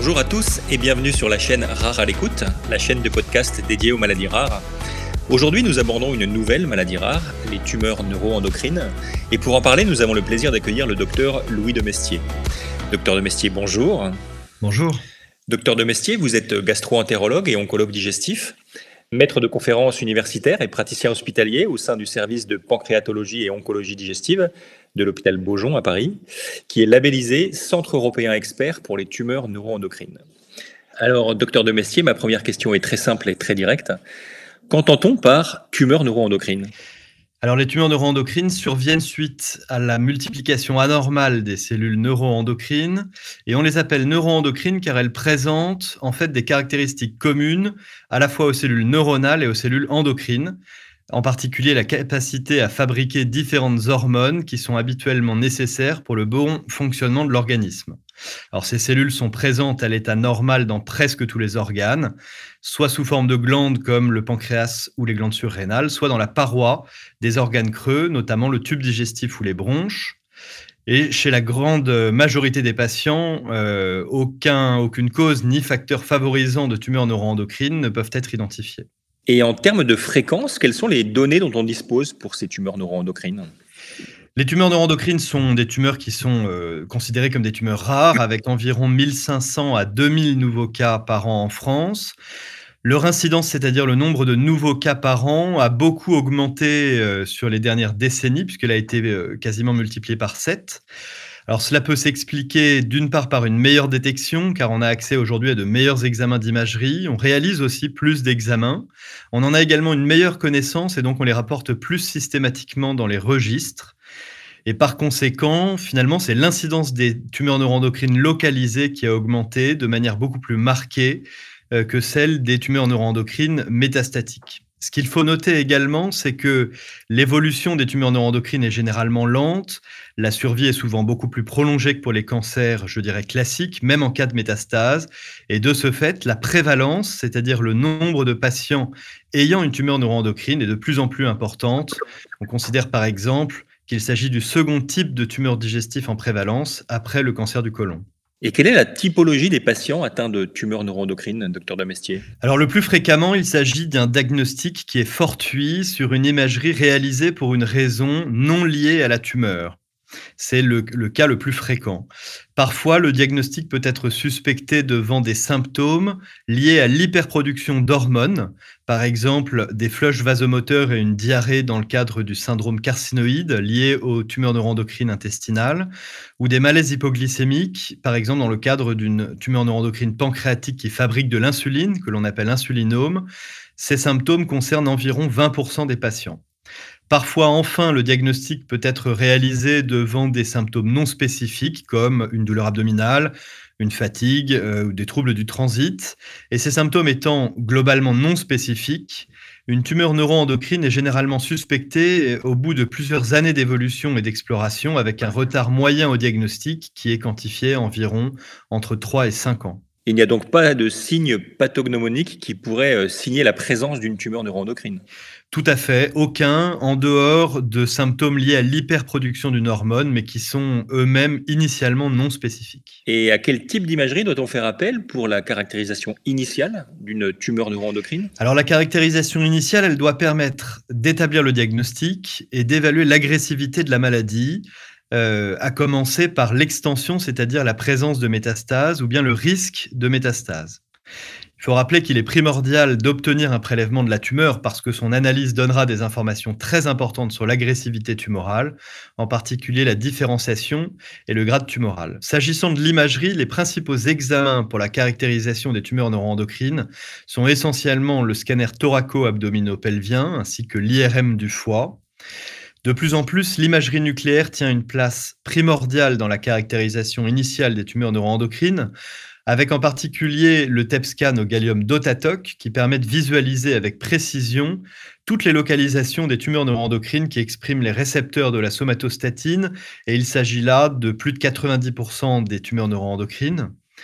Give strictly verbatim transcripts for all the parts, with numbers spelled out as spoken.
Bonjour à tous et bienvenue sur la chaîne Rare à l'écoute, la chaîne de podcast dédiée aux maladies rares. Aujourd'hui, nous abordons une nouvelle maladie rare, les tumeurs neuro-endocrines. Et pour en parler, nous avons le plaisir d'accueillir le docteur Louis Demestier. Docteur Demestier, bonjour. Bonjour. Docteur Demestier, vous êtes gastro-entérologue et oncologue digestif, maître de conférences universitaire et praticien hospitalier au sein du service de pancréatologie et oncologie digestive de l'hôpital Beaujon à Paris, qui est labellisé Centre européen expert pour les tumeurs neuro-endocrines. Alors, docteur Demestier, ma première question est très simple et très directe. Qu'entend-on par tumeurs neuro-endocrines ? Alors, les tumeurs neuro-endocrines surviennent suite à la multiplication anormale des cellules neuro-endocrines et on les appelle neuro-endocrines car elles présentent en fait des caractéristiques communes à la fois aux cellules neuronales et aux cellules endocrines, en particulier la capacité à fabriquer différentes hormones qui sont habituellement nécessaires pour le bon fonctionnement de l'organisme. Alors, ces cellules sont présentes à l'état normal dans presque tous les organes, soit sous forme de glandes comme le pancréas ou les glandes surrénales, soit dans la paroi des organes creux, notamment le tube digestif ou les bronches. Et chez la grande majorité des patients, euh, aucun, aucune cause ni facteur favorisant de tumeurs neuro-endocrines ne peuvent être identifiés. Et en termes de fréquence, quelles sont les données dont on dispose pour ces tumeurs neuro-endocrines ? Les tumeurs neuroendocrines sont des tumeurs qui sont euh, considérées comme des tumeurs rares, avec environ mille cinq cents à deux mille nouveaux cas par an en France. Leur incidence, c'est-à-dire le nombre de nouveaux cas par an, a beaucoup augmenté euh, sur les dernières décennies, puisqu'elle a été euh, quasiment multipliée par sept. Alors cela peut s'expliquer d'une part par une meilleure détection, car on a accès aujourd'hui à de meilleurs examens d'imagerie. On réalise aussi plus d'examens. On en a également une meilleure connaissance et donc on les rapporte plus systématiquement dans les registres. Et par conséquent, finalement, c'est l'incidence des tumeurs neuroendocrines localisées qui a augmenté de manière beaucoup plus marquée euh, que celle des tumeurs neuroendocrines métastatiques. Ce qu'il faut noter également, c'est que l'évolution des tumeurs neuroendocrines est généralement lente. La survie est souvent beaucoup plus prolongée que pour les cancers, je dirais classiques, même en cas de métastase. Et de ce fait, la prévalence, c'est-à-dire le nombre de patients ayant une tumeur neuroendocrine, est de plus en plus importante. On considère par exemple qu'il s'agit du second type de tumeur digestive en prévalence après le cancer du côlon. Et quelle est la typologie des patients atteints de tumeurs neuro-endocrines, docteur Demestier ? Alors le plus fréquemment, il s'agit d'un diagnostic qui est fortuit sur une imagerie réalisée pour une raison non liée à la tumeur. C'est le, le cas le plus fréquent. Parfois, le diagnostic peut être suspecté devant des symptômes liés à l'hyperproduction d'hormones, par exemple des flushs vasomoteurs et une diarrhée dans le cadre du syndrome carcinoïde lié aux tumeurs neuroendocrines intestinales, ou des malaises hypoglycémiques, par exemple dans le cadre d'une tumeur neuroendocrine pancréatique qui fabrique de l'insuline, que l'on appelle insulinome. Ces symptômes concernent environ vingt pour cent des patients. Parfois, enfin, le diagnostic peut être réalisé devant des symptômes non spécifiques comme une douleur abdominale, une fatigue euh, ou des troubles du transit. Et ces symptômes étant globalement non spécifiques, une tumeur neuro-endocrine est généralement suspectée au bout de plusieurs années d'évolution et d'exploration avec un retard moyen au diagnostic qui est quantifié environ entre trois et cinq ans. Il n'y a donc pas de signes pathognomoniques qui pourraient signer la présence d'une tumeur neuro-endocrine ? Tout à fait, aucun, en dehors de symptômes liés à l'hyperproduction d'une hormone, mais qui sont eux-mêmes initialement non spécifiques. Et à quel type d'imagerie doit-on faire appel pour la caractérisation initiale d'une tumeur neuro-endocrine ? Alors la caractérisation initiale, elle doit permettre d'établir le diagnostic et d'évaluer l'agressivité de la maladie, euh, à commencer par l'extension, c'est-à-dire la présence de métastases ou bien le risque de métastase. Il faut rappeler qu'il est primordial d'obtenir un prélèvement de la tumeur parce que son analyse donnera des informations très importantes sur l'agressivité tumorale, en particulier la différenciation et le grade tumoral. S'agissant de l'imagerie, les principaux examens pour la caractérisation des tumeurs neuroendocrines sont essentiellement le scanner thoraco-abdominopelvien ainsi que l'I R M du foie. De plus en plus, l'imagerie nucléaire tient une place primordiale dans la caractérisation initiale des tumeurs neuroendocrines, avec en particulier le T E P scan au gallium Dotatoc qui permet de visualiser avec précision toutes les localisations des tumeurs neuroendocrines qui expriment les récepteurs de la somatostatine, et il s'agit là de plus de quatre-vingt-dix pour cent des tumeurs neuroendocrines.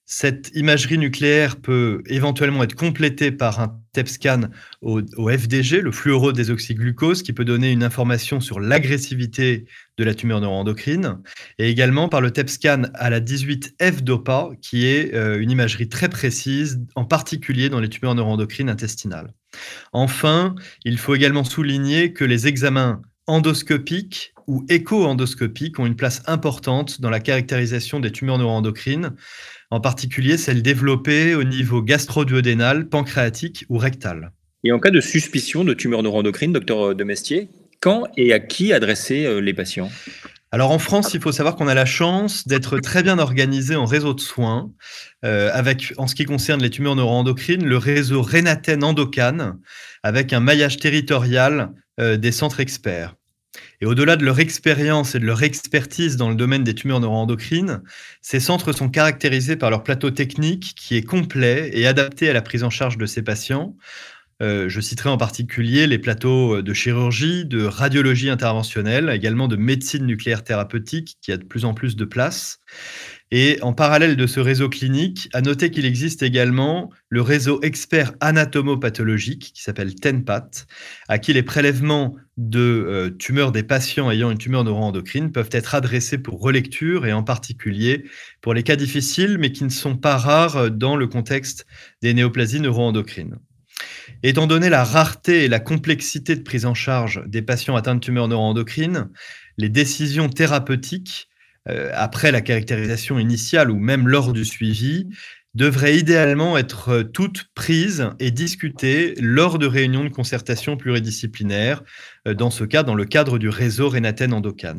Cette imagerie nucléaire peut éventuellement être complétée par un T E P scan au, au F D G, le fluorodésoxyglucose, qui peut donner une information sur l'agressivité de la tumeur neuroendocrine, et également par le T E P scan à la dix-huit F dopa, qui est euh, une imagerie très précise, en particulier dans les tumeurs neuroendocrines intestinales. Enfin, il faut également souligner que les examens endoscopiques ou écho-endoscopiques ont une place importante dans la caractérisation des tumeurs neuroendocrines, en particulier celles développées au niveau gastro-duodénal, pancréatique ou rectal. Et en cas de suspicion de tumeur neuroendocrine, docteur Demestier, quand et à qui adresser euh, les patients? Alors en France, il faut savoir qu'on a la chance d'être très bien organisé en réseau de soins, euh, avec, en ce qui concerne les tumeurs neuroendocrines, le réseau Renaten Endocan, avec un maillage territorial euh, des centres experts. Et au-delà de leur expérience et de leur expertise dans le domaine des tumeurs neuroendocrines, ces centres sont caractérisés par leur plateau technique qui est complet et adapté à la prise en charge de ces patients. Euh, je citerai en particulier les plateaux de chirurgie, de radiologie interventionnelle, également de médecine nucléaire thérapeutique qui a de plus en plus de place. Et en parallèle de ce réseau clinique, à noter qu'il existe également le réseau expert anatomopathologique qui s'appelle TENPAT, à qui les prélèvements de euh, tumeurs des patients ayant une tumeur neuroendocrine peuvent être adressés pour relecture, et en particulier pour les cas difficiles mais qui ne sont pas rares dans le contexte des néoplasies neuroendocrines. Étant donné la rareté et la complexité de prise en charge des patients atteints de tumeurs neuroendocrines, les décisions thérapeutiques, euh, après la caractérisation initiale ou même lors du suivi, devraient idéalement être toutes prises et discutées lors de réunions de concertation pluridisciplinaires, euh, dans ce cas, dans le cadre du réseau Renaten Endocan.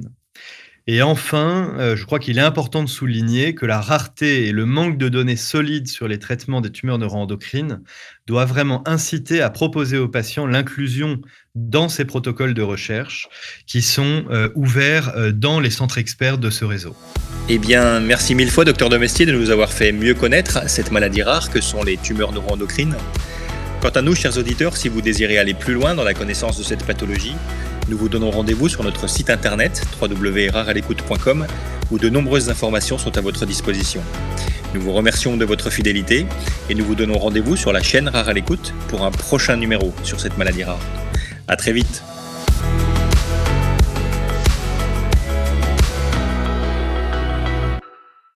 Et enfin, euh, je crois qu'il est important de souligner que la rareté et le manque de données solides sur les traitements des tumeurs neuroendocrines doivent vraiment inciter à proposer aux patients l'inclusion dans ces protocoles de recherche qui sont euh, ouverts euh, dans les centres experts de ce réseau. Eh bien, merci mille fois, docteur Demestier, de nous avoir fait mieux connaître cette maladie rare que sont les tumeurs neuroendocrines. Quant à nous, chers auditeurs, si vous désirez aller plus loin dans la connaissance de cette pathologie, nous vous donnons rendez-vous sur notre site internet w w w point rare à l'écoute point com où de nombreuses informations sont à votre disposition. Nous vous remercions de votre fidélité et nous vous donnons rendez-vous sur la chaîne Rare à l'écoute pour un prochain numéro sur cette maladie rare. À très vite.